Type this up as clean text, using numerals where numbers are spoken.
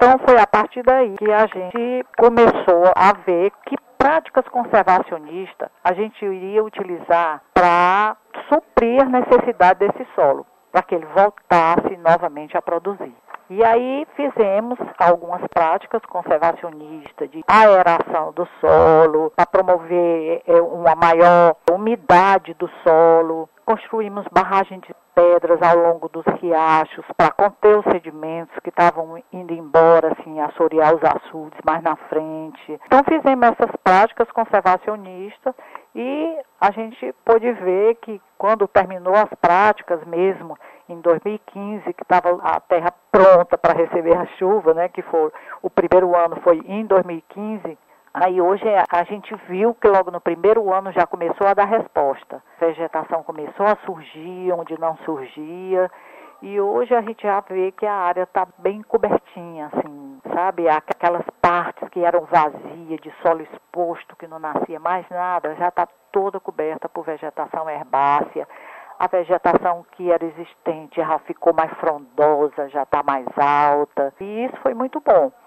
Então foi a partir daí que a gente começou a ver que práticas conservacionistas a gente iria utilizar para suprir a necessidade desse solo, para que ele voltasse novamente a produzir. E aí fizemos algumas práticas conservacionistas de aeração do solo, para promover uma maior umidade do solo. Construímos barragens de pedras ao longo dos riachos para conter os sedimentos que estavam indo embora, assim, assorear os açudes mais na frente. Então fizemos essas práticas conservacionistas e a gente pôde ver que quando terminou as práticas mesmo, em 2015, que estava a terra pronta para receber a chuva, né, que foi, o primeiro ano foi em 2015, aí hoje a gente viu que logo no primeiro ano já começou a dar resposta. A vegetação começou a surgir onde não surgia, e hoje a gente já vê que a área está bem cobertinha, assim, sabe? Aquelas partes que eram vazias, de solo exposto, que não nascia mais nada, já está toda coberta por vegetação herbácea. A vegetação que era existente já ficou mais frondosa, já está mais alta. E isso foi muito bom.